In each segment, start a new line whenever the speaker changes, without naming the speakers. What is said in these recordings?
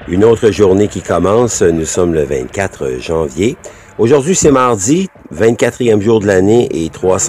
Une autre journée qui commence, nous sommes le 24 janvier. Aujourd'hui, c'est mardi, 24e jour de l'année et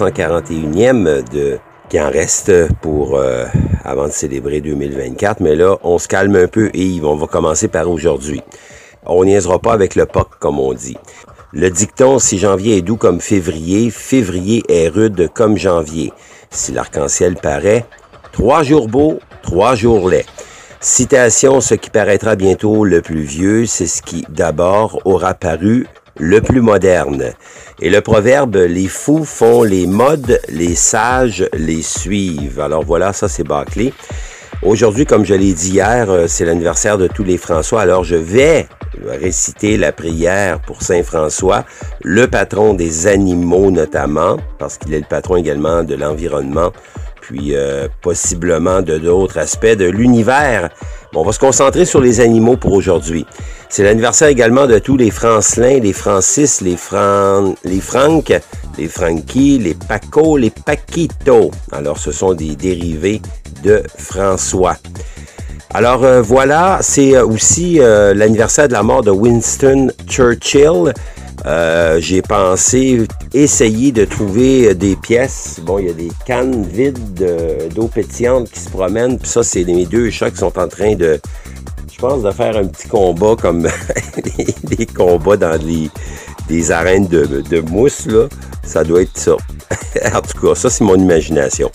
341e qui en reste pour avant de célébrer 2024. Mais là, on se calme un peu et on va commencer par aujourd'hui. On niaisera pas avec le POC, comme on dit. Le dicton « Si janvier est doux comme février, février est rude comme janvier ». Si l'arc-en-ciel paraît, 3 jours beaux, 3 jours laids. Citation, ce qui paraîtra bientôt le plus vieux, c'est ce qui d'abord aura paru le plus moderne. Et le proverbe, les fous font les modes, les sages les suivent. Alors voilà, ça c'est bâclé. Aujourd'hui, comme je l'ai dit hier, c'est l'anniversaire de tous les François. Alors je vais réciter la prière pour Saint François, le patron des animaux notamment, parce qu'il est le patron également de l'environnement, puis possiblement de d'autres aspects de l'univers. Bon, on va se concentrer sur les animaux pour aujourd'hui. C'est l'anniversaire également de tous les Francelins, les Francis, les Franck, les Frankie, les Paco, les Paquito. Alors, ce sont des dérivés de François. Alors, voilà, c'est aussi l'anniversaire de la mort de Winston Churchill. J'ai pensé essayer de trouver des pièces. Bon, il y a des cannes vides d'eau pétillante qui se promènent. Puis ça, c'est mes deux chats qui sont en train de, je pense, de faire un petit combat comme des combats dans des arènes de mousse, là. Ça doit être ça. En tout cas, ça, c'est mon imagination.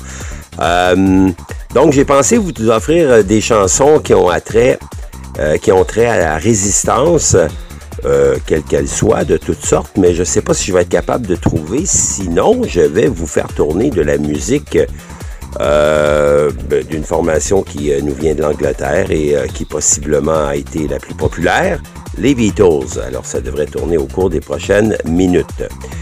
Donc, j'ai pensé vous offrir des chansons qui ont trait à la résistance, quelle qu'elle soit, de toutes sortes, mais je ne sais pas si je vais être capable de trouver. Sinon, je vais vous faire tourner de la musique d'une formation qui nous vient de l'Angleterre et qui possiblement a été la plus populaire, les Beatles. Alors, ça devrait tourner au cours des prochaines minutes.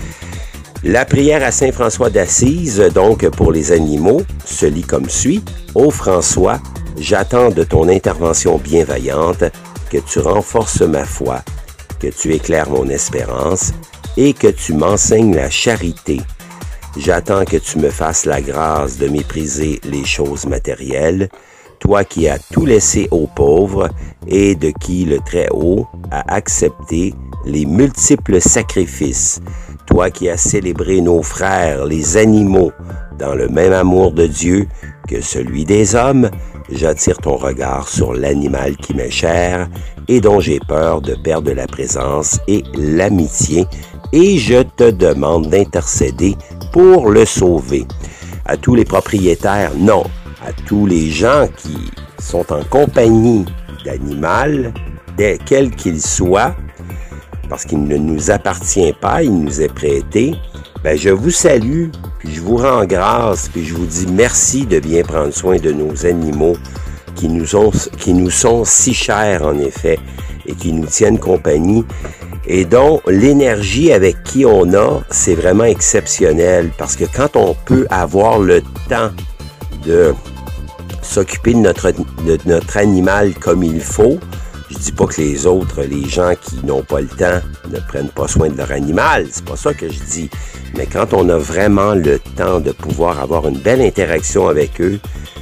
La prière à Saint François d'Assise, donc pour les animaux, se lit comme suit. « Ô François, j'attends de ton intervention bienveillante que tu renforces ma foi, que tu éclaires mon espérance et que tu m'enseignes la charité. J'attends que tu me fasses la grâce de mépriser les choses matérielles, toi qui as tout laissé aux pauvres et de qui le Très-Haut a accepté les multiples sacrifices, toi qui as célébré nos frères, les animaux, dans le même amour de Dieu que celui des hommes, j'attire ton regard sur l'animal qui m'est cher et dont j'ai peur de perdre la présence et l'amitié, et je te demande d'intercéder pour le sauver. À tous les propriétaires, non, à tous les gens qui sont en compagnie d'animal, quel qu'il soit, parce qu'il ne nous appartient pas, il nous est prêté, ben je vous salue, puis je vous rends grâce, puis je vous dis merci de bien prendre soin de nos animaux qui nous sont si chers en effet et qui nous tiennent compagnie et dont l'énergie avec qui on a, c'est vraiment exceptionnel parce que quand on peut avoir le temps de s'occuper de notre animal comme il faut, je dis pas que les autres, les gens qui n'ont pas le temps, ne prennent pas soin de leur animal. C'est pas ça que je dis. Mais quand on a vraiment le temps de pouvoir avoir une belle interaction avec eux,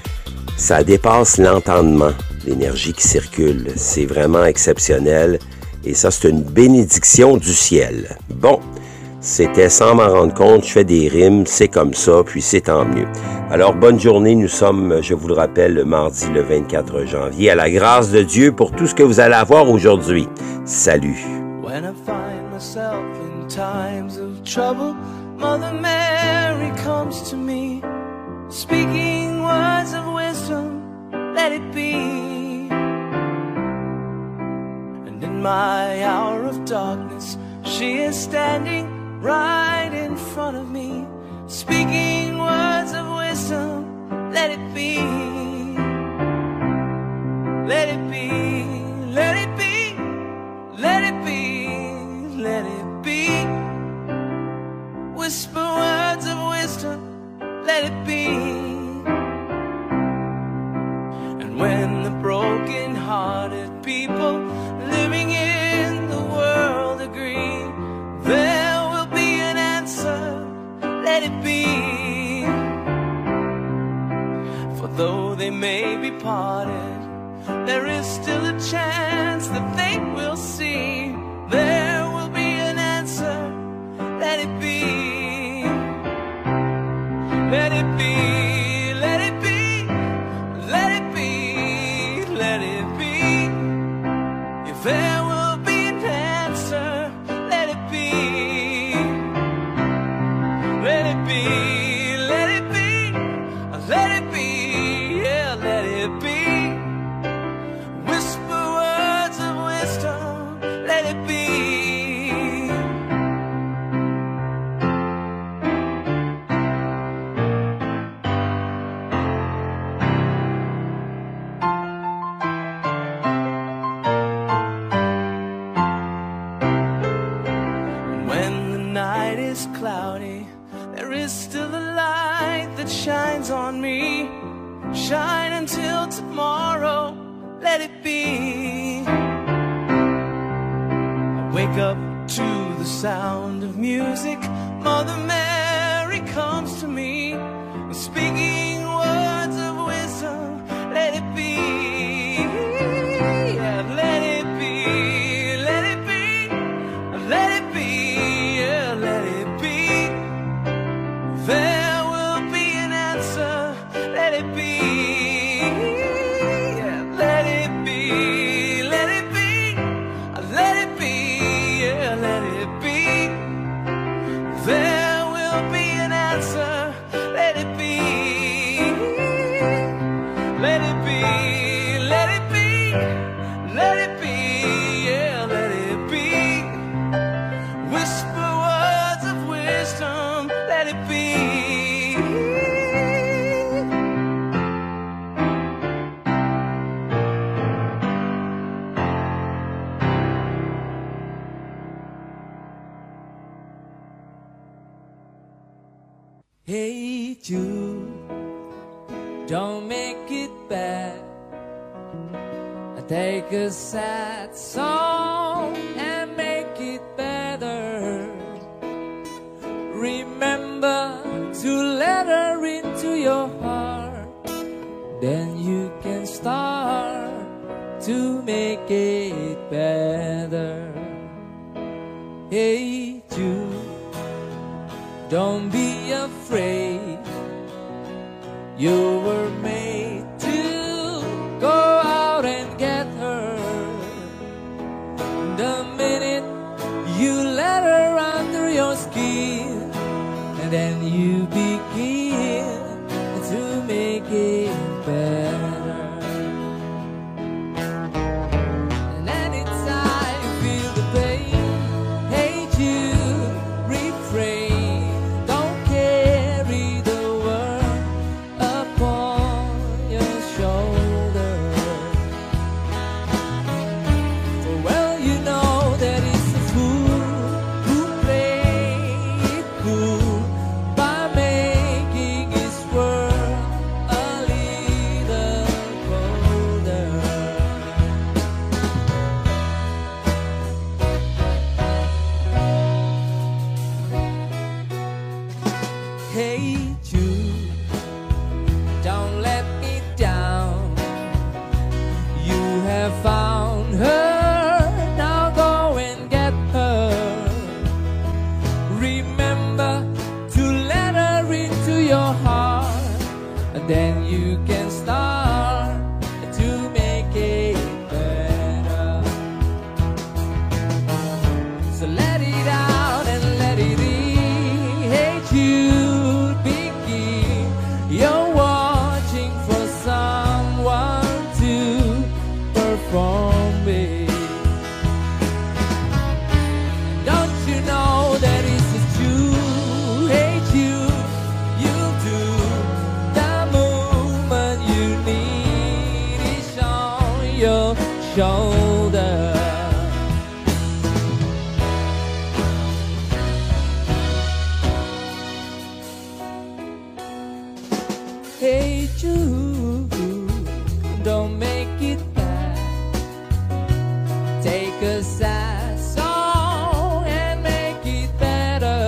ça dépasse l'entendement, l'énergie qui circule. C'est vraiment exceptionnel. Et ça, c'est une bénédiction du ciel. Bon, c'était sans m'en rendre compte. Je fais des rimes, c'est comme ça, puis c'est tant mieux. Alors, bonne journée. Nous sommes, je vous le rappelle, le mardi le 24 janvier. À la grâce de Dieu pour tout ce que vous allez avoir aujourd'hui. Salut.
When I find myself in times of trouble, Mother Mary comes to me, speaking words of wisdom, let it be. And in my hour of darkness, she is standing right in front of me, speaking words of wisdom, let it be. Let it be, let it be, let it be, let it be. Whisper words of wisdom, let it be. And when the broken-hearted people living in the world agree, there will be an answer, let it be. For though they may be parted, there is still a chance that's the thing we'll see. There will be an answer. Let it be. Let it be. Let it be. Let it be. Let it be. If there will be an answer, let it be. Let it be. Let it be. Let it be. Yeah, let it be. Whisper words of wisdom. Let it be. When the night is cloudy, there is still a light that shines on me. Shine until tomorrow, let it be. I wake up to the sound of music. Mother Mary comes to me, speaking words of wisdom. Let it be. Yeah, let it be. Let it be. Let it be. Yeah, let it be. There will be an answer. Let it be. Yeah, let it be. Let it be. Let it be. Yeah, let it be. There will be an answer. Let it be. Let it be. Let it be. Let it be. Yeah, let it be. Whisper words of wisdom. Let it be.
Hey Jude, don't make it bad. I take a sad song and make it better. Remember to let her into your heart, then you can start to make it better. Hey Jude, don't be afraid. You were made to go out and get her. The minute you let her under your skin, and then you begin to make it better. And anytime you feel the pain, hate you, refrain. Don't carry the world upon your shoulder. For well you know that it's a fool who plays it cool by making his world a little colder. Hey Jude, don't let me down. You have found her, now go and get her. Remember to let her into your heart, and then you can start to make it better. So let it out and let it in. Hey Jude, begin. You're watching for someone to perform it. Don't you know that it's a Jude? Hey Jude, you do. The moment you need is on your shoulder. Hey Jude, don't make it bad. Take a sad song and make it better.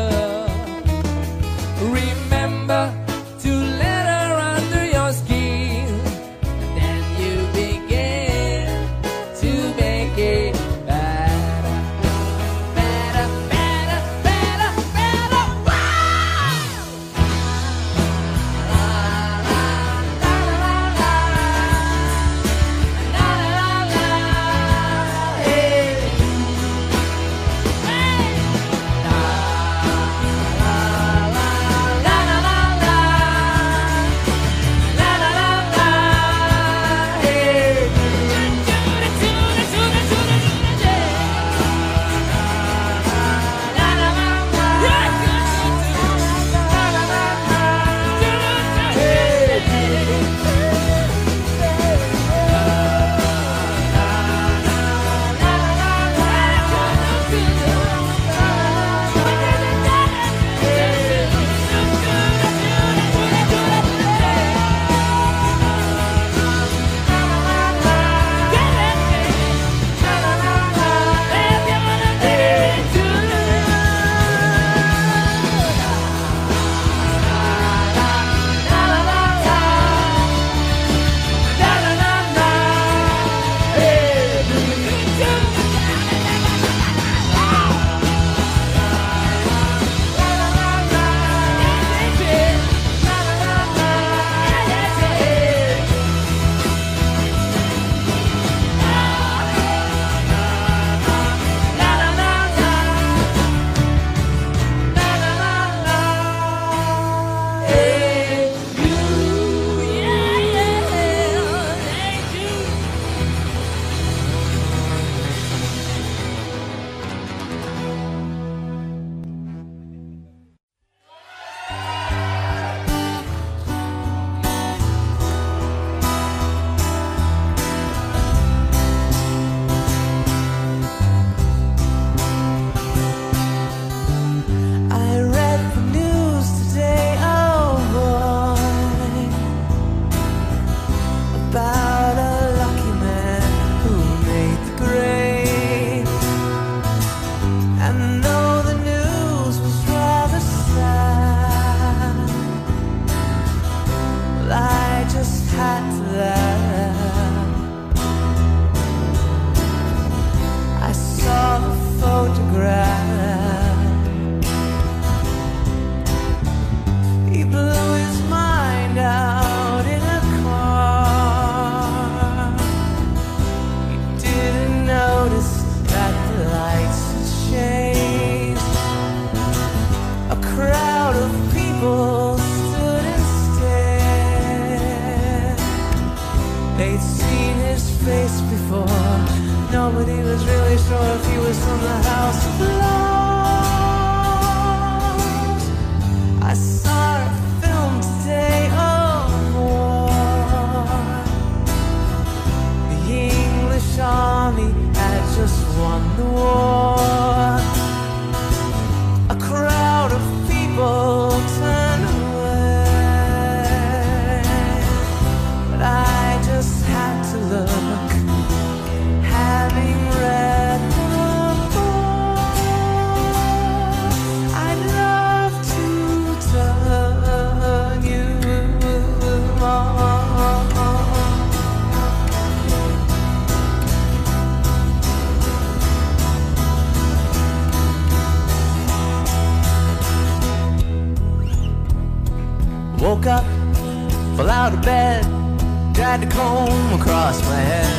Remember to let her under your skin, then you begin to make it
They'd seen his face before. Nobody was really sure if he was from the House of Lords. I saw a film today of war. The English army had just won the war. A crowd of people turned away, but I just had to look, having read the book. I'd love to turn you on. Woke up, fell out of bed, dragged a comb across my head.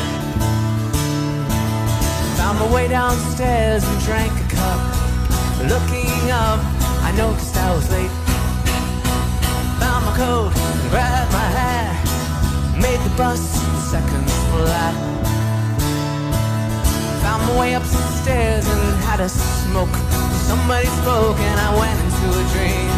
Found my way downstairs and drank a cup. Looking up, I noticed I was late. Found my coat and grabbed my hat. Made the bus seconds flat. Found my way up some stairs and had a smoke. Somebody spoke and I went into a dream.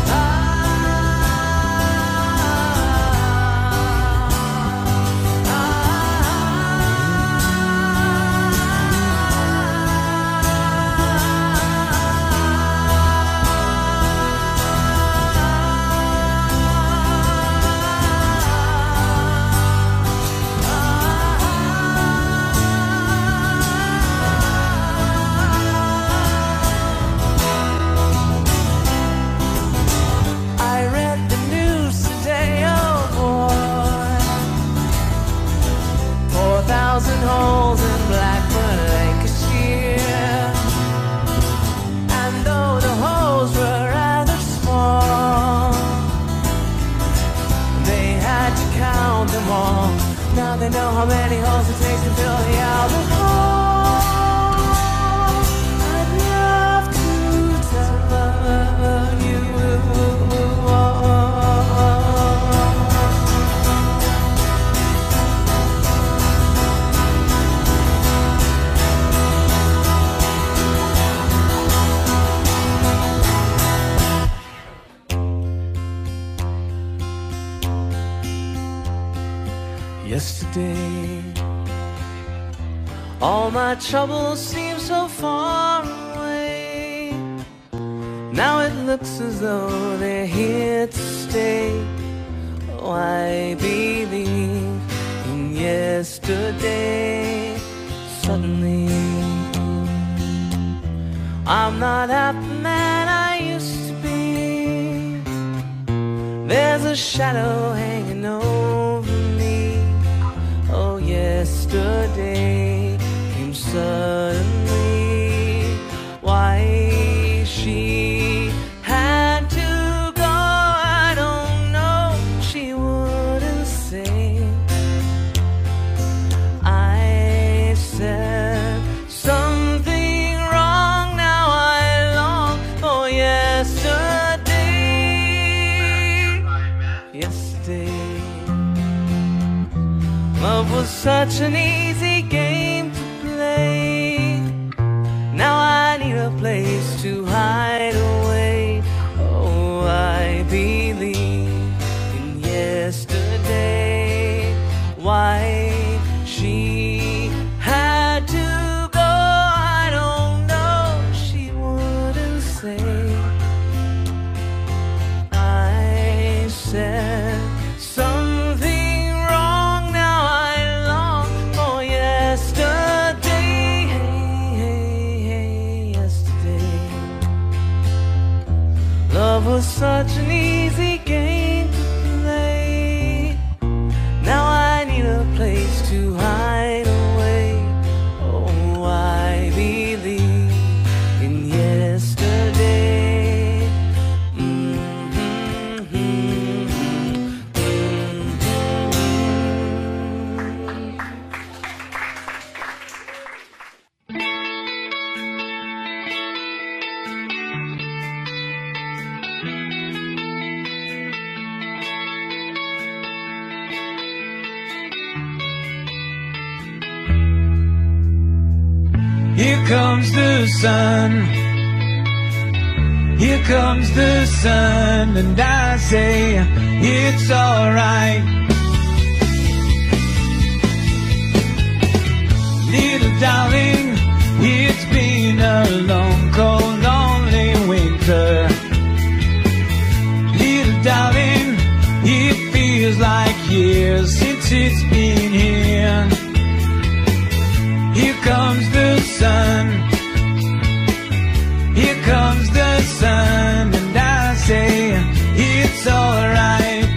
I read the news today, oh boy. 4,000 holes in Blackburn, Lancashire. And though the holes were rather small, they had to count them all. Now they know how many holes it takes to fill the Albert Hall. I'd love to turn you on. Yesterday, all my troubles seem so far away. Now it looks as though they're here to stay. Oh, I believe in yesterday. Suddenly, I'm not half the man I used to be. There's a shadow hanging over me. Oh, yesterday came suddenly. Why she had to go, I don't know. She wouldn't say. I said something wrong. Now I long for yesterday. Yesterday, love was such an easy game to play. Now I need a place to hide away. Oh, I believe in yesterday. Why she had to go, I don't know. She wouldn't say. I said something wrong. Now I long for yesterday. Yesterday, love was such an easy game to play. Now I need a place to hide away. Oh, I believe in yesterday. Here comes the sun. Here comes the sun, and I say it's alright. Little darling, it's been a long, cold, lonely winter. Little darling, it feels like years since it's been here. Here comes the sun. Here comes the sun, and I say it's alright.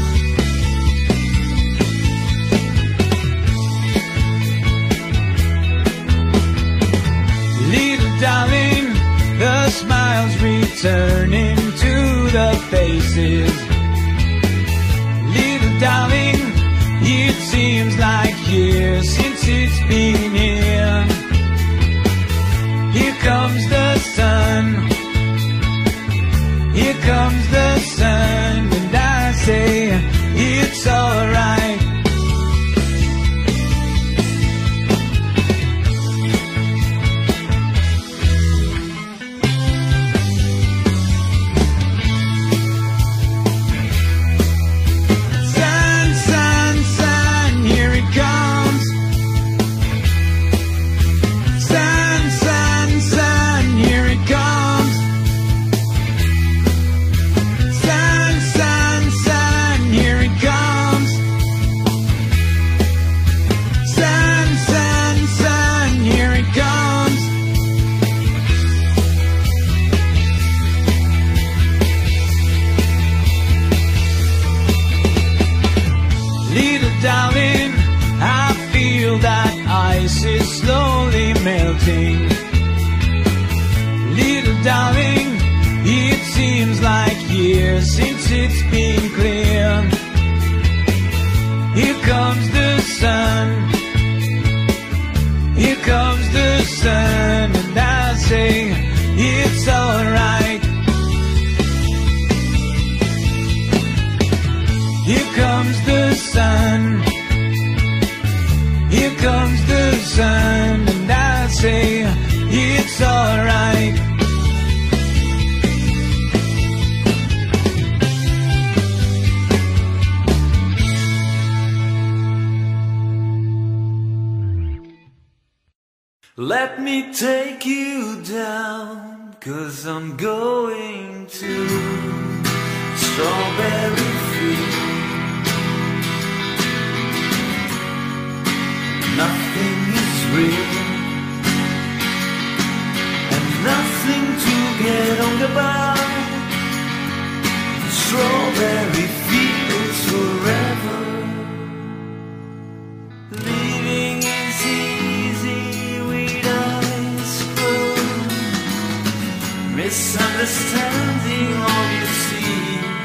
Little darling, the smiles returning to the faces. Little darling, it seems like years since it's been here. Here comes the sun. Here comes the sun, and I say it's alright. Sun, sun, sun, here it comes. Sun, sun, sun, here it comes. Sun, sun, sun, here it comes. Sun, sun, sun, here it comes. Little darling, I feel that ice is slowly melting. Little darling, it seems like years since it's been clear. Here comes the sun. Here comes the sun, and I say it's alright. Here comes the sun. Here comes the sun, and I say it's alright. Let me take you down, 'cause I'm going to Strawberry Field. Nothing is real, and nothing to get on about. Strawberry fields forever. Living is easy with eyes closed. Misunderstanding all you see.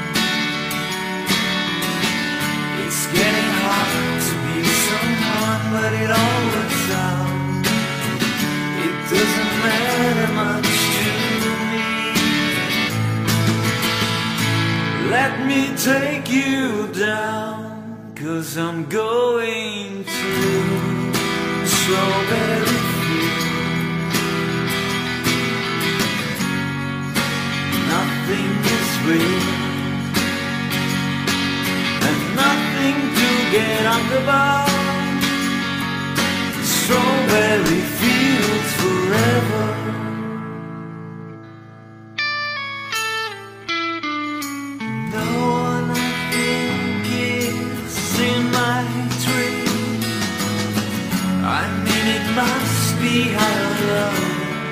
It's getting hard to be someone, but it all works out. It doesn't matter much to me. Let me take you down, 'cause I'm going to Strawberry Field. Nothing is real, and nothing to get on about. Strawberry fields forever. 'Cause I'm going to Strawberry Field. Nothing is real, and nothing to get on about. Strawberry fields forever. 'Cause I'm going to Strawberry Field. Nothing to get on about. Strawberry fields forever. 'Cause I'm going to Strawberry Field. Nothing to get on about. Strawberry fields forever. No one I think is in my dream. I mean it must be higher love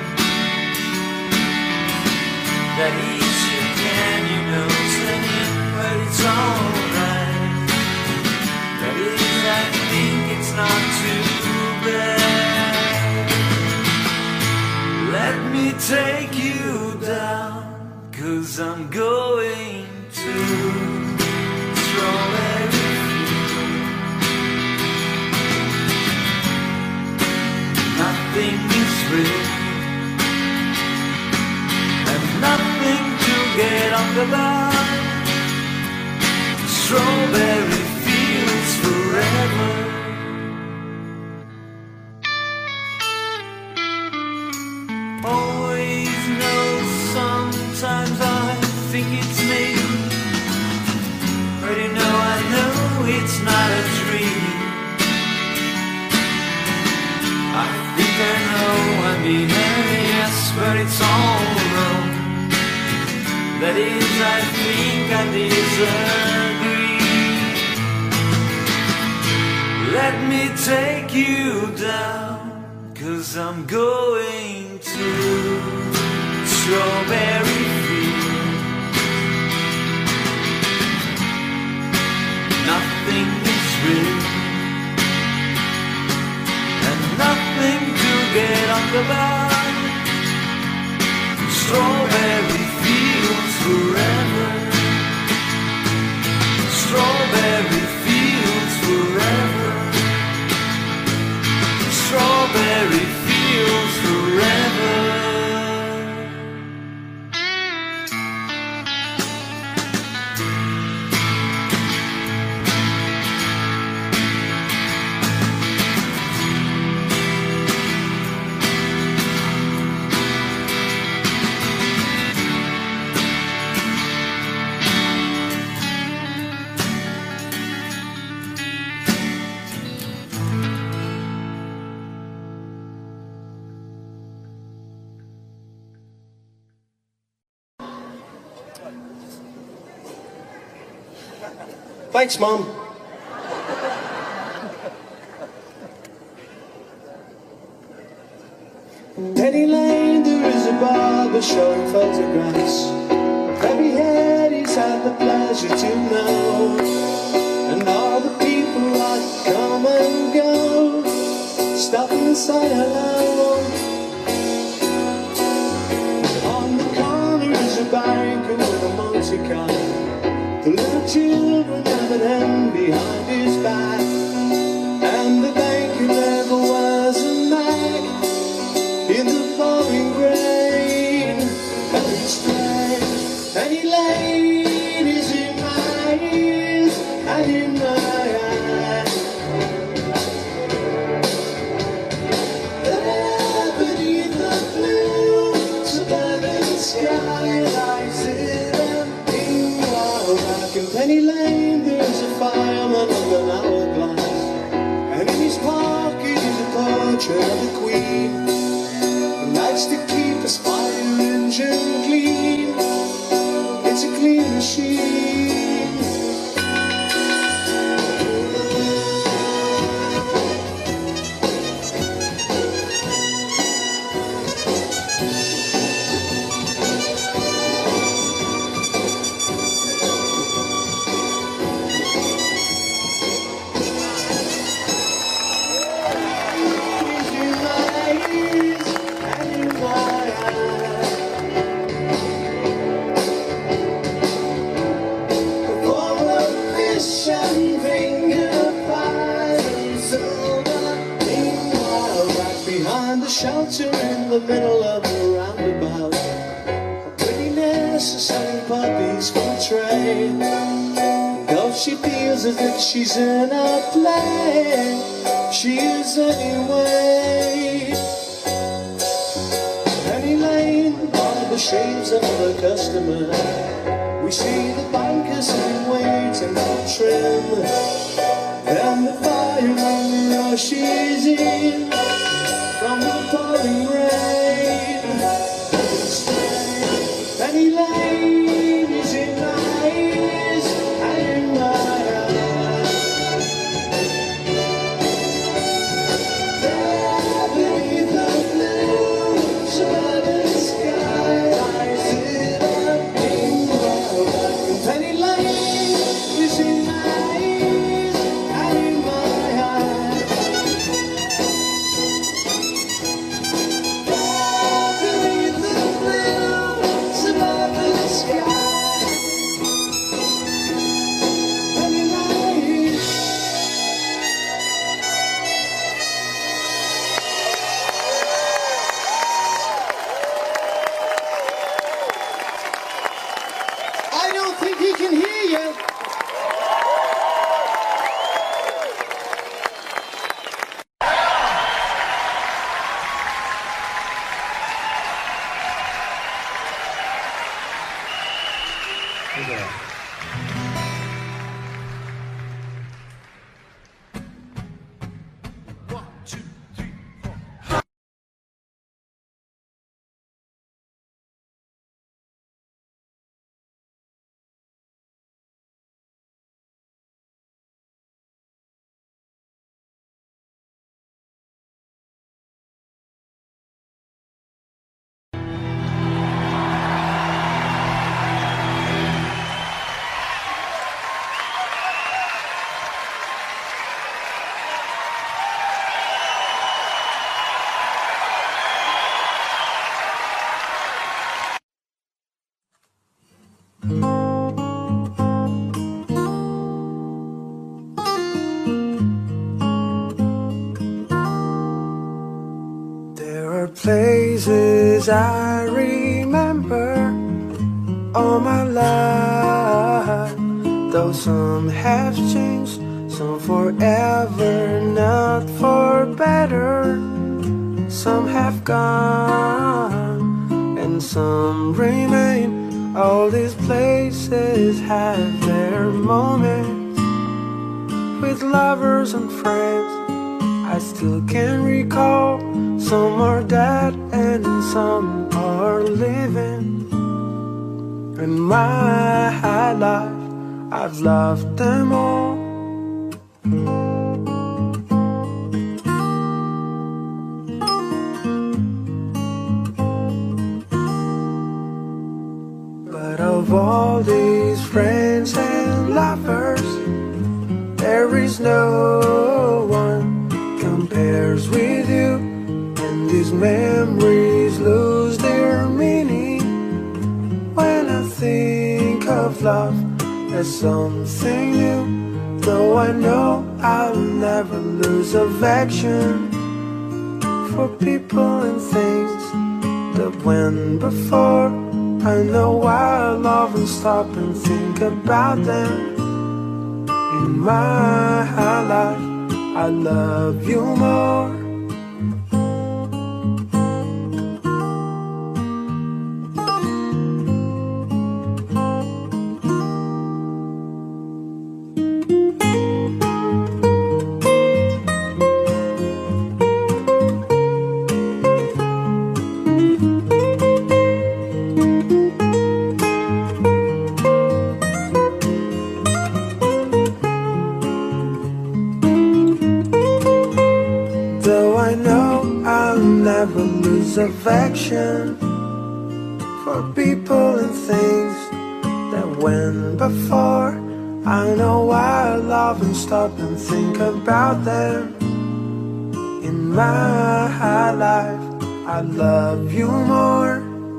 that eats you can, you know, singing, but it's alright. That is, I think it's not too bad. Let me take you down, 'cause I'm going to Strawberry Field. Nothing is real, and nothing to get on about. Strawberry fields forever. it's not a dream. I think I know, I mean, yes, but it's all wrong. That is, I think I disagree. Let me take you down, 'cause I'm going to Strawberry Field. Nothing is real, and nothing to get on about. Strawberry fields forever. Strawberry fields forever. Strawberry fields forever.
Thanks, Mom. Penny Lane, there is a barber showing photographs of every head he's had the pleasure to know, and all the people that come and go, stopping to say hello. On the corner is a banker with a motor car. The little children have an end behind his back, and the banker never wears a mag in the pouring rain. And it's strange, Penny Lane is in my ears and in my eyes. There beneath the blue suburban sky lies it empty. Back in Penny Lane there's a fireman with an hourglass, and in his pocket is a portrait of the Queen, who likes to keep his fire engine clean. It's a clean machine. Shelter in the middle of the roundabout, a pretty nurse is selling puppies for trade. Though she feels as if she's in a play, she is anyway. Penny Lane, all the shades of the customer. We see the bankers sitting waiting for trim, then the fireman rushes in from the pouring rain. Penny Lane is in my ears and in my eyes. There beneath the blue suburban sky lies it empty world. Penny Lane is in my ears and in my eyes.
places I remember all my life, though some have changed, some forever, not for better. Some have gone and some remain. All these places have their moments with lovers and friends I still can recall. Some are dead and some are living. In my life I've loved them all. But of all these friends and lovers, there is no one compares with you. And these memories lose their meaning when I think of love as something new. Though I know I'll never lose affection for people and things that went before. I know I'll love and stop and think about them. In my life I love you more. Never lose affection for people and things that went before. I know I'll love and stop and think about them. In my life I love you more.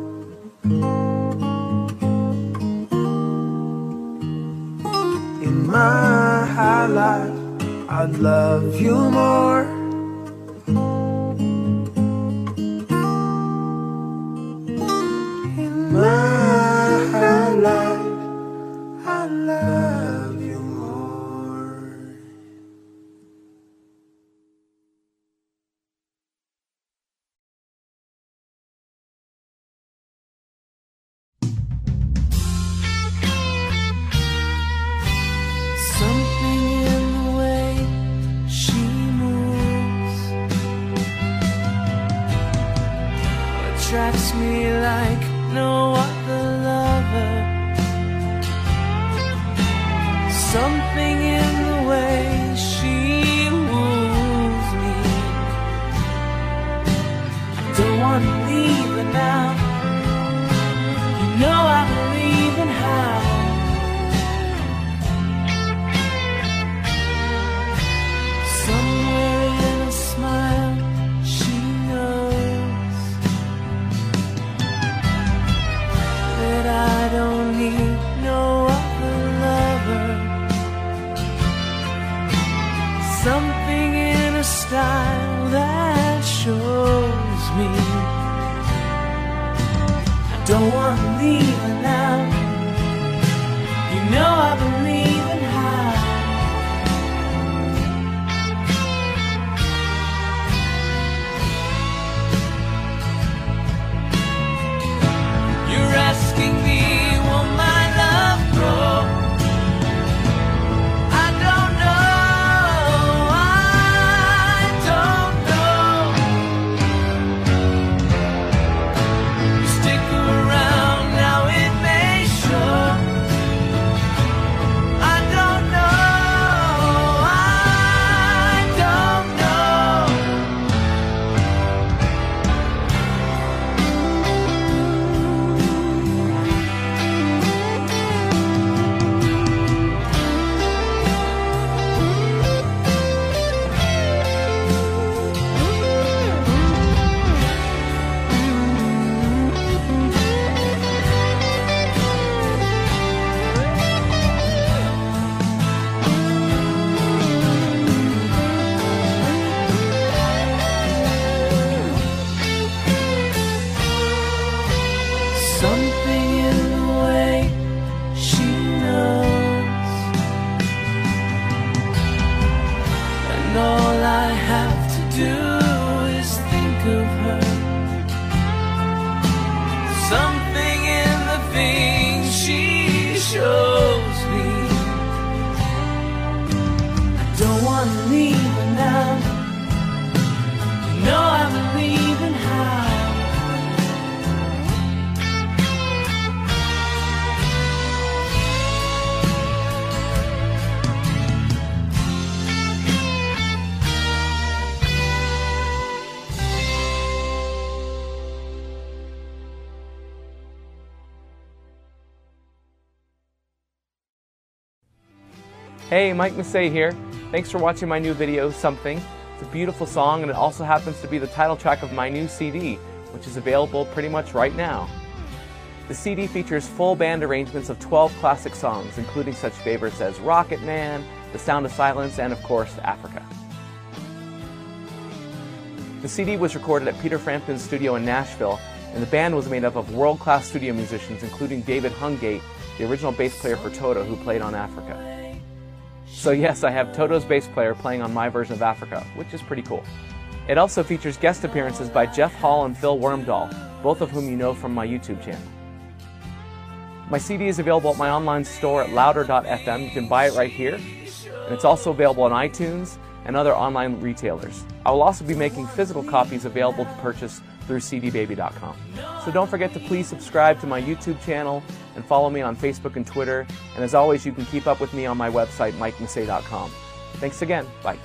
In my life I love you more. My life, I love you more.
Something in the way she moves attracts me like no other lover. Something in the way she woos me. I don't want to leave her now. You know I believe in how. Somewhere in a smile she knows that I don't need no other lover. Something in a style that shows me I don't want to leave her now. You know I believe in how. You're asking me, will my love grow? I don't know, I don't know. You stick around now. have to do is think of her. Something in the things she shows me. I don't want to leave her now. You know I believe in how.
Hey, Mike Massey here. Thanks for watching my new video, Something. It's a beautiful song, and it also happens to be the title track of my new CD, which is available pretty much right now. The CD features full band arrangements of 12 classic songs, including such favorites as Rocket Man, The Sound of Silence, and of course, Africa. The CD was recorded at Peter Frampton's studio in Nashville, and the band was made up of world-class studio musicians, including David Hungate, the original bass player for Toto, who played on Africa. So yes, I have Toto's bass player playing on my version of Africa, which is pretty cool. It also features guest appearances by Jeff Hall and Phil Wormdahl, both of whom you know from my YouTube channel. My CD is available at my online store at louder.fm. You can buy it right here. And it's also available on iTunes and other online retailers. I will also be making physical copies available to purchase through cdbaby.com. So don't forget to please subscribe to my YouTube channel and follow me on Facebook and Twitter. And as always, you can keep up with me on my website, mikemassey.com. Thanks again. Bye.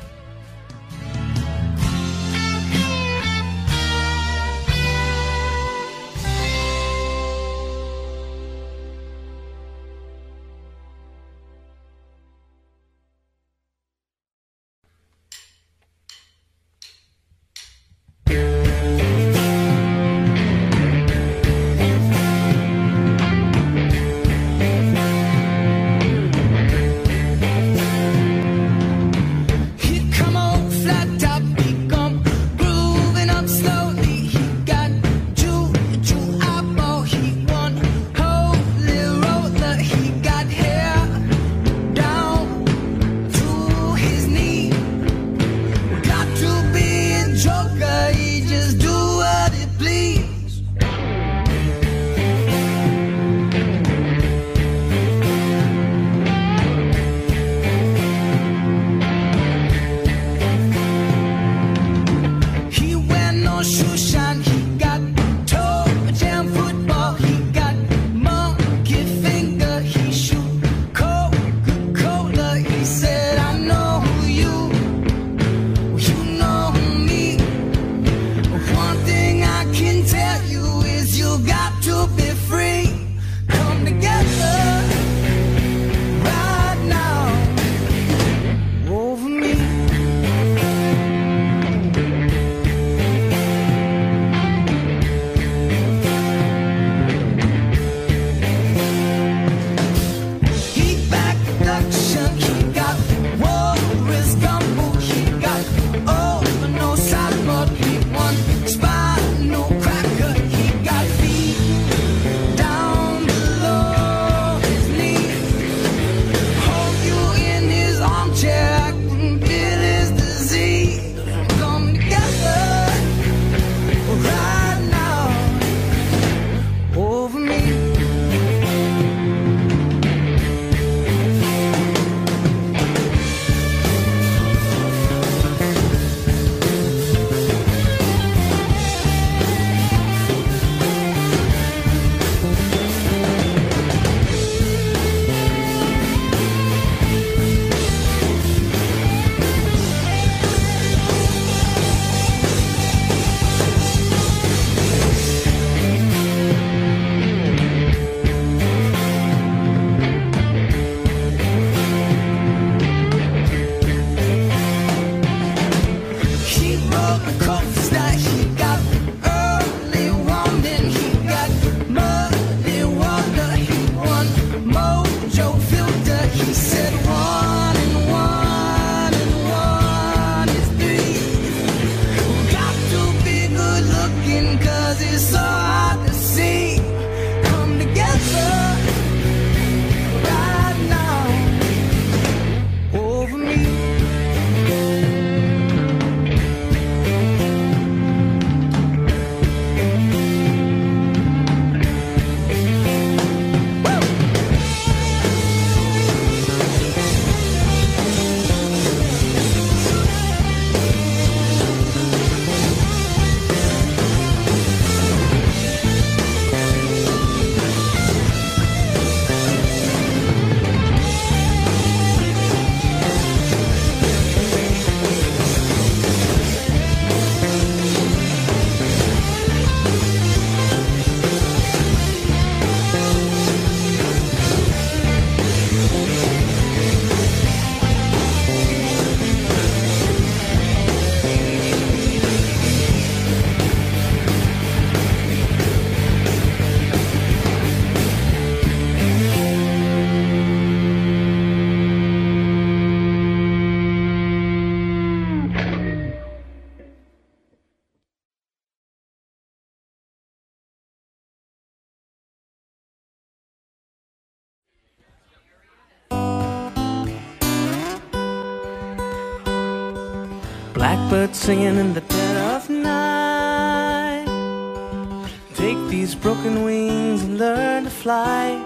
Blackbird singing in the dead of night. Take these broken wings and learn to fly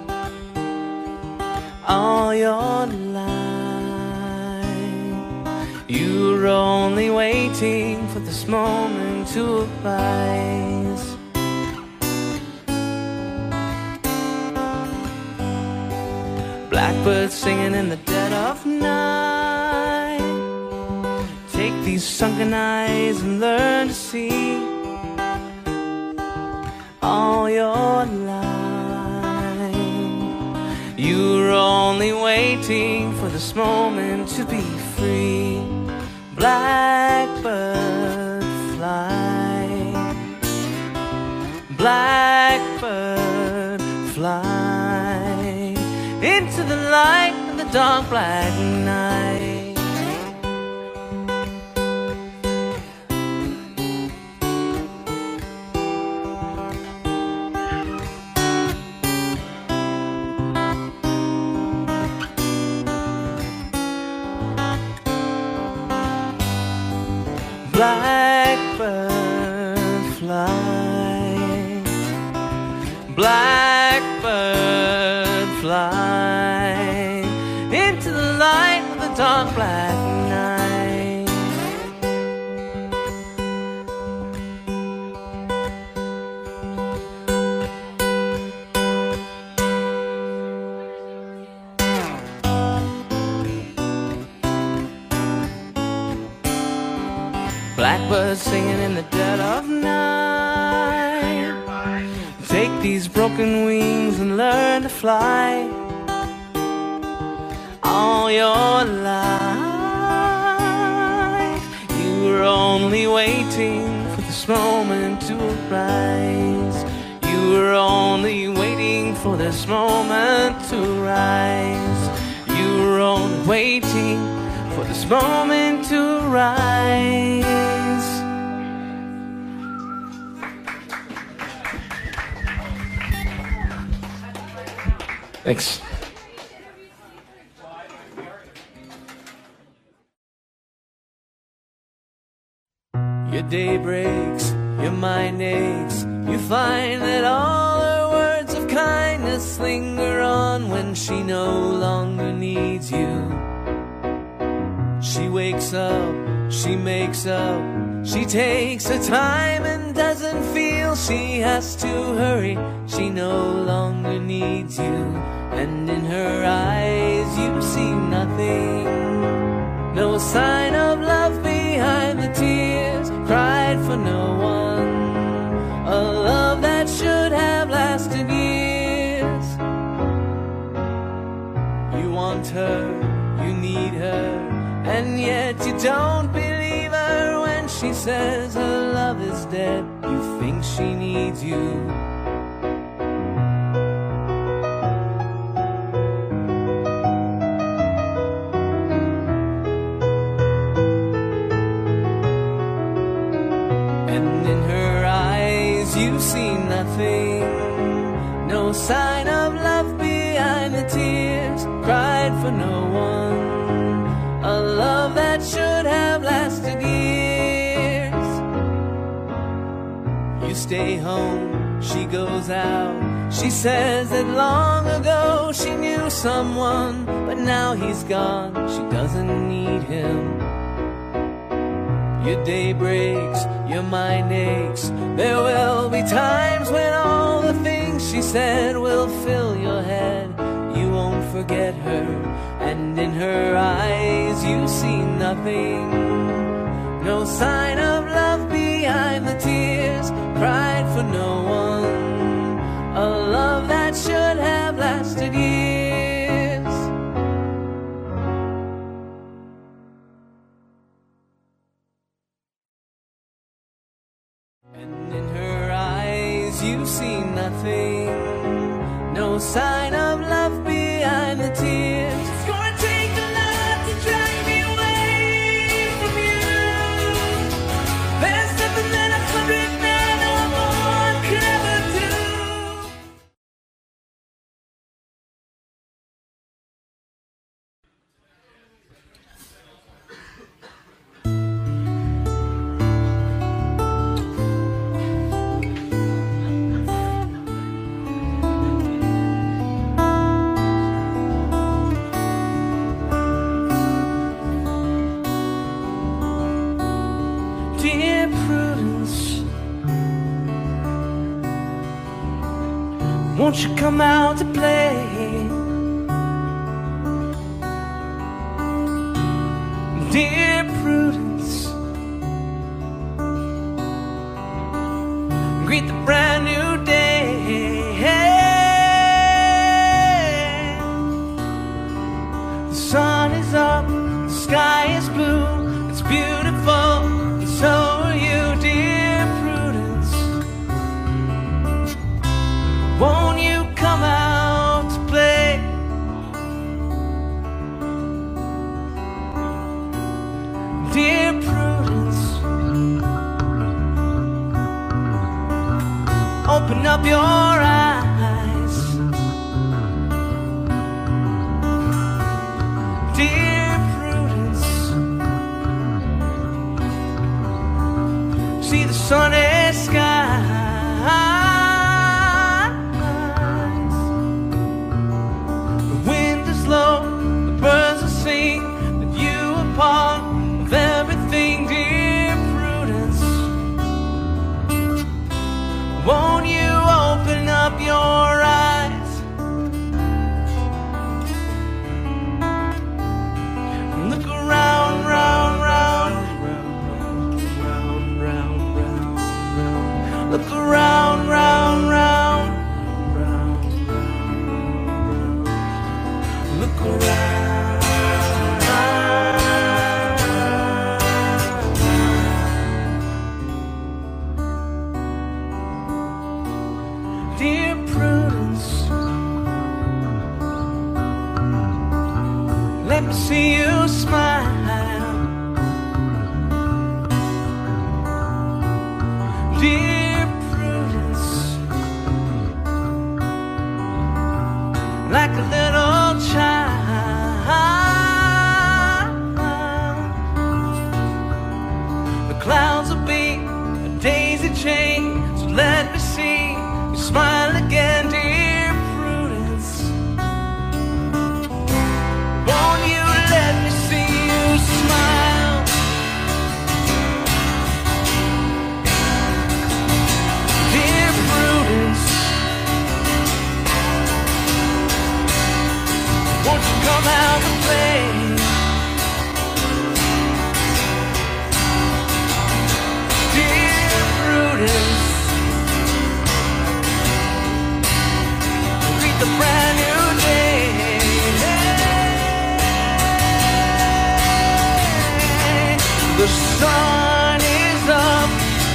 all your life. You're only waiting for this moment to arise. Blackbird singing in the dead of night. Take these sunken eyes and learn to see all your life. You're only waiting for this moment to be free. Blackbird fly, blackbird fly into the light of the dark black night. Blackbird fly, blackbird fly into the light of the dark black night. Blackbird singing in the dead of night. Take these broken wings and learn to fly all your life. You're only waiting for this moment to arise. You're only waiting for this moment to rise. You're only waiting for this moment to rise. Thanks. Your day breaks, your mind aches. You find that all her words of kindness linger on when she no longer needs you. She wakes up, she makes up, she takes her time and doesn't feel she has to hurry. She no longer needs you, and in her eyes you see nothing. No sign of love behind the tears, cried for no one. A love that should have lasted years. You want her, you need her, and yet you don't believe her when she says her love is dead. You think she needs you. And in her eyes you see nothing. No sign of love behind the tears, cried for no one. A love that should have lasted years. You stay home, she goes out. She says that long ago she knew someone, but now he's gone, she doesn't need him. Your day breaks, your mind aches. There will be times when all the things she said will fill your head. You won't forget her, and in her eyes you see nothing. No sign of love behind the tears, cried for no one. A love that should have lasted years. And in her eyes you see nothing. No sign of love behind the tears. It's gonna take a lot to drag me away from you. There's nothing that 100 men or more could ever do. Prudence, won't you come out to play? Dear Prudence, greet the brand new day. The sun is up, the sky is blue, it's beautiful, and so are you, dear Prudence. Won't you come out to play? Dear Prudence, open up your eyes. Dear Prudence, see the sunny skies. The wind is low, the birds are singing, that you are part of everything, dear Prudence. Won't you open up your eyes? Look around, round, round, round, round, round, round, round. Look around, round, round, round, round. Look around. Dear Prudence, let me see you smile. Dear Prudence, like a little child. The clouds will be a daisy chain, so let me see you smile again, dear Prudence. Won't you let me see you smile? Dear Prudence, won't you come out and play? Dear Prudence, greet the brand new day. The sun is up,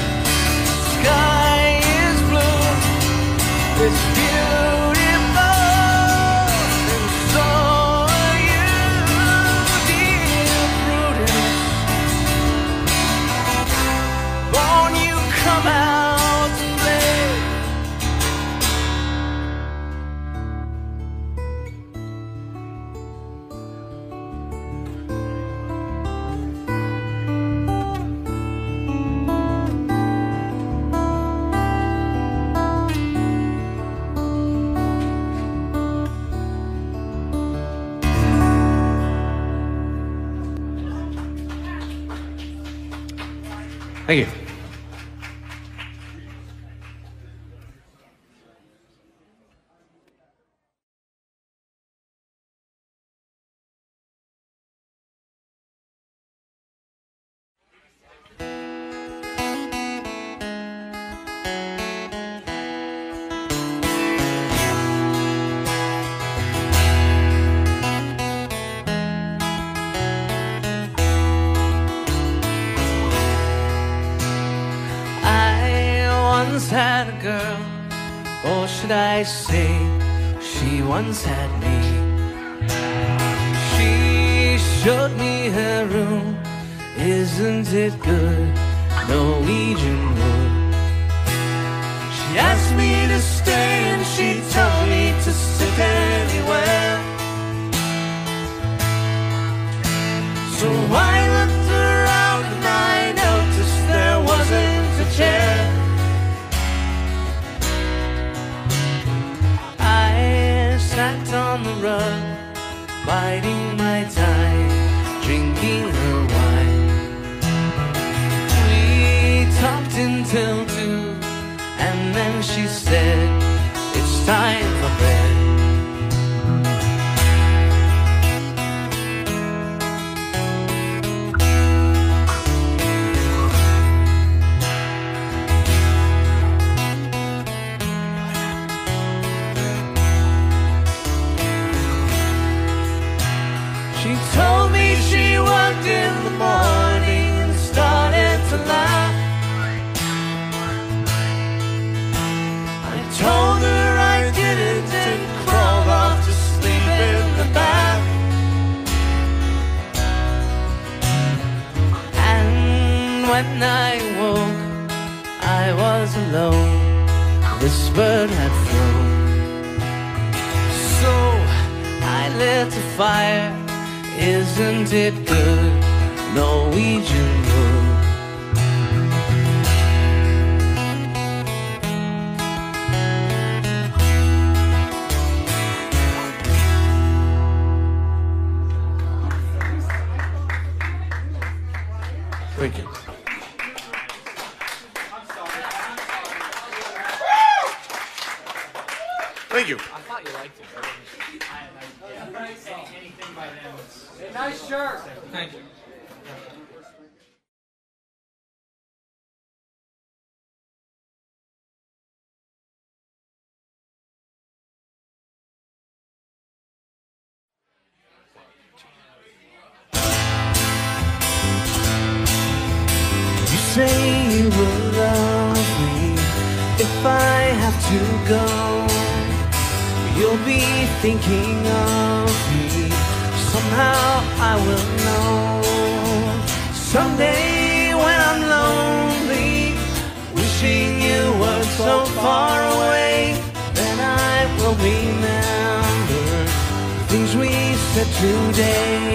sky is blue, it's beautiful, and so are you, dear Prudence. Won't you come out to play?
Thank you.
Had a girl, or should I say, she once had me. She showed me her room, isn't it good? Norwegian wood. She asked me to stay and she told me to sit anywhere. So I looked around and I noticed there wasn't a chair. Sat on the rug, biding my time, drinking her wine. We until 2, and then she said, it's time for bed. She told me she worked in the morning and started to laugh. I told her I didn't and crawled off to sleep in the bath. And when I woke, I was alone. This bird had flown. So I lit a fire. Isn't it good, Norwegian wood? Thank you.
Thank you.
I thought you liked it. Anything by them. Nice shirt. Thank you.
You say you will love me if I have to go. You'll be thinking of me. Somehow I will know. Someday when I'm lonely, wishing you were so far away, then I will remember things we said today.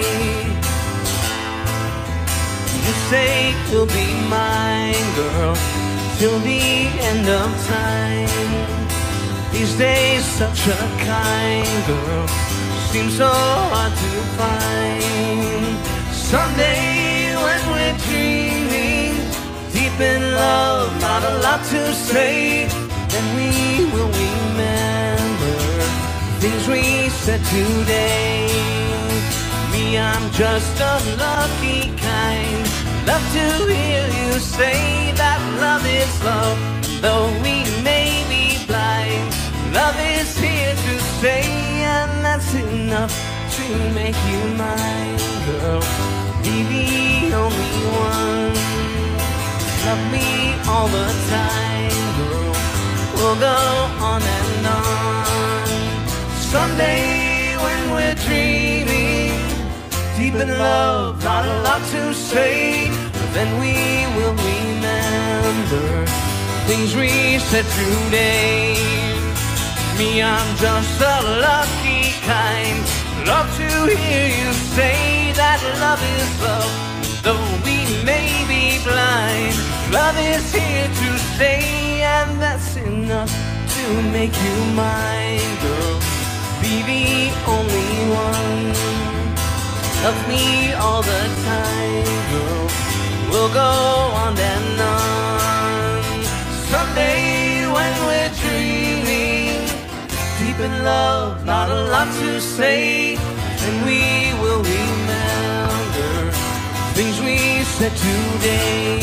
You say you'll be mine, girl, till the end of time. These days such a kind girl seems so hard to find. Someday when we're dreaming, deep in love, not a lot to say, then we will remember things we said today. Me, I'm just a lucky kind. Love to hear you say that love is love, though we may be blind. Love is here to stay, and that's enough to make you mine, girl. Be the only one. Love me all the time, girl. We'll go on and on. Someday when we're dreaming, deep in love, not a lot to say, but then we will remember things we said today. Me, I'm just a lucky kind. Love to hear you say that love is love, though we may be blind. Love is here to stay, and that's enough to make you mine, girl. Be the only one. Love me all the time, girl. We'll go on and on. Someday when we're dreaming, deep in love, not a lot to say, and we will remember things we said today.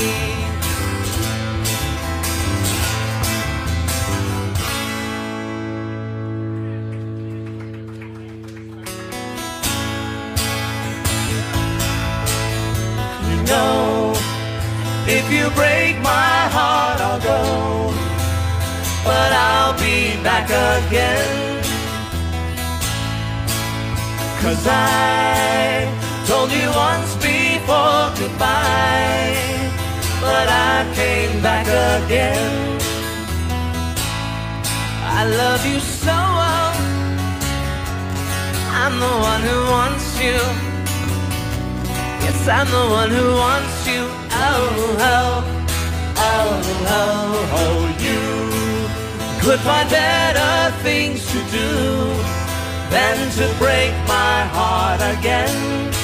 You know, if you break my heart, I'll go, but I'll be back again. 'Cause I told you once before goodbye, but I came back again. I love you so well, I'm the one who wants you. Yes, I'm the one who wants you. Oh, oh, oh, oh, oh, you could find better things to do than to break my heart again.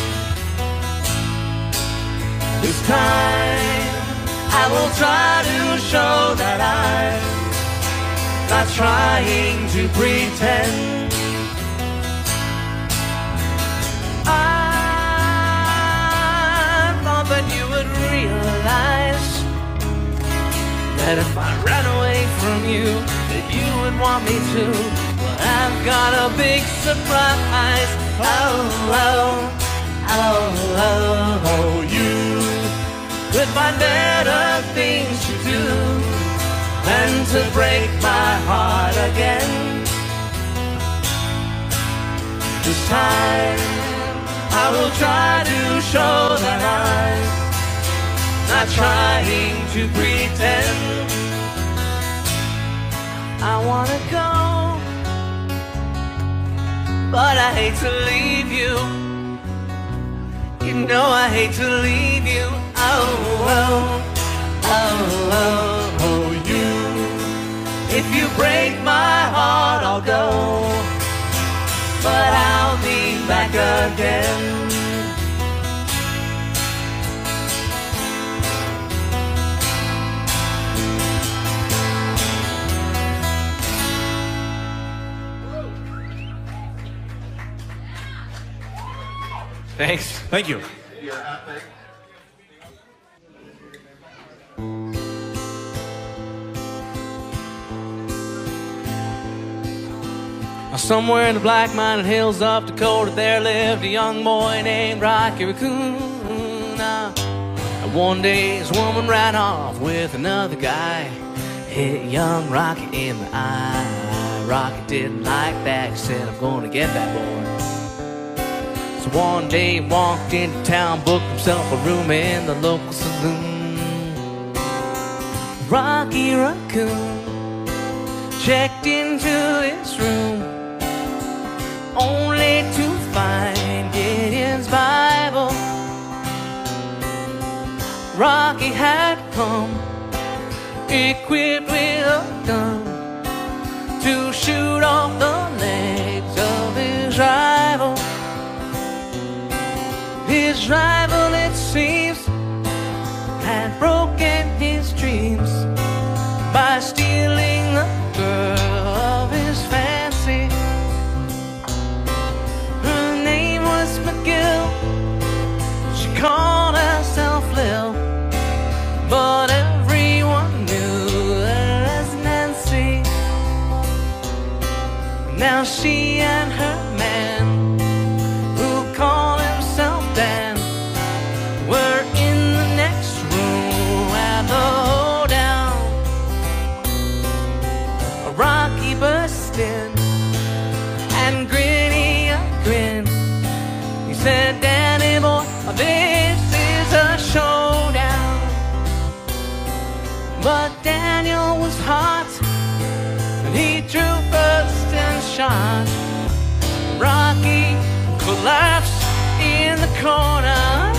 This time I will try to show that I'm not trying to pretend. I thought that you would realize that if I ran away from you, that you would want me to. Well, I've got a big surprise. Oh, you could find better things to do than to break my heart again. This time I will try to show that I'm not trying to pretend. I wanna go, but I hate to leave you. You know I hate to leave you. You. If you break my heart, I'll go, but I'll be back again. Thanks.
Thank you.
Somewhere in the Black Mountain Hills of Dakota, there lived a young boy named Rocky Raccoon. And one day his woman ran off with another guy, hit young Rocky in the eye. Rocky didn't like that, he said, I'm gonna get that boy. So one day he walked into town, booked himself a room in the local saloon. Rocky Raccoon checked into his room, only to find Gideon's Bible. Rocky had come equipped with a gun to shoot off the legs of his rival. His rival, it seems, had broken his dreams by stealing the girl of his fancy. Her name was McGill, she called herself Lil, but everyone knew her as Nancy. Now she and her man, who called himself Dan, were in the next room at the hoedown. Rocky burst in and grinny a grin. He said, Danny boy, this is a showdown. But Daniel was hot, and he drew first and shot. Rocky collapsed in the corner.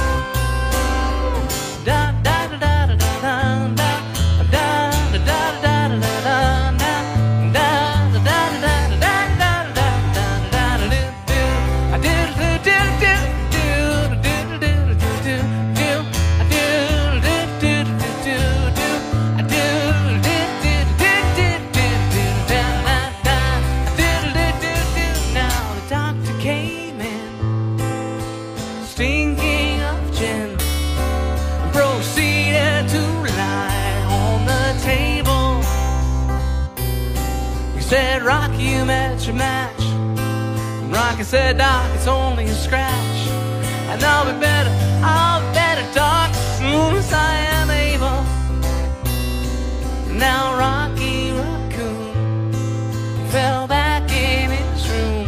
Da da da da da da da da da da da da said, Rocky, you met your match. And Rocky said, Doc, it's only a scratch. And I'll be better, Doc, as soon as I am able. Now Rocky Raccoon fell back in his room,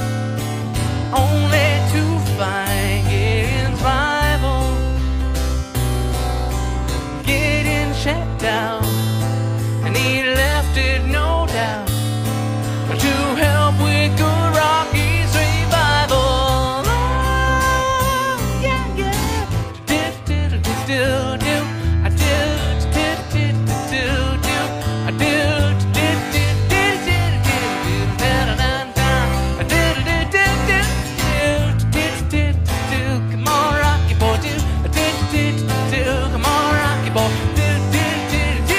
only to find Gideon's rival. Gideon checked out, and he left it no doubt to help with good Rocky's revival. Oh, yeah, yeah. Do-do-do-do-do. I do-do-do-do-do. I do-do-do-do-do. Come on, Rocky boy, do. Come on, Rocky boy. Do-do-do-do.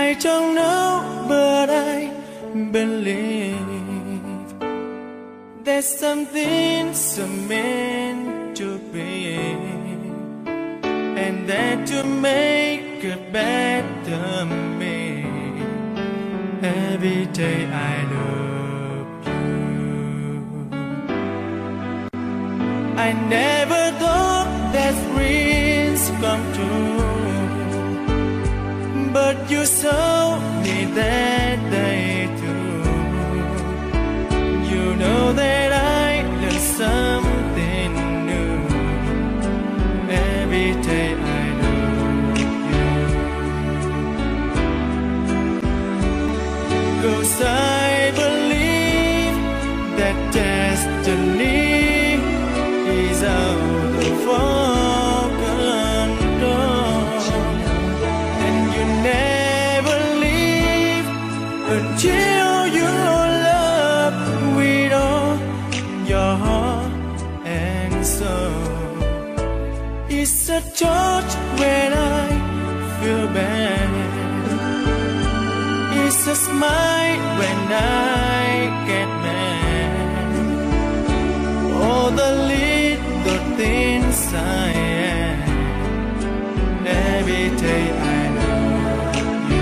I don't know, but I believe there's something so meant to be, and that to make a better me. Every day I love you. I never thought that dreams come true, but you saw me that day too. You know that I learned something new. Every day I love you. 'Cause I believe that destiny is out of our control, and you never leave until you love with all your heart and soul. It's a touch when I feel bad, it's a smile when I get mad. All the little things I am. Every day I love you.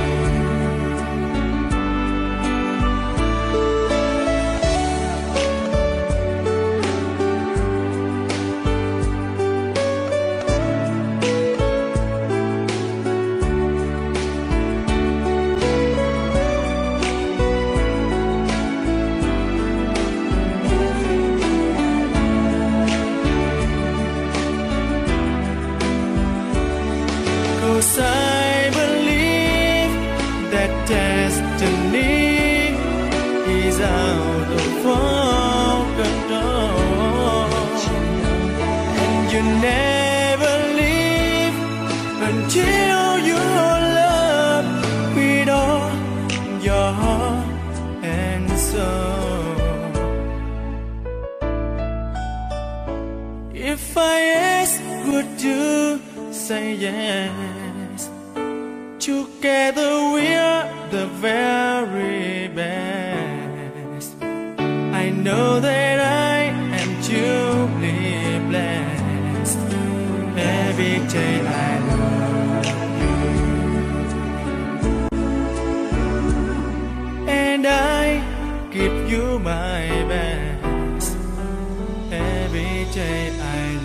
I believe that destiny is out of our control, and you never leave until you love with all your heart and soul. If I ask, would you say yes? Together we're the very best. I know that I am truly blessed. Every day I love you, and I give you my best. Every day I love you.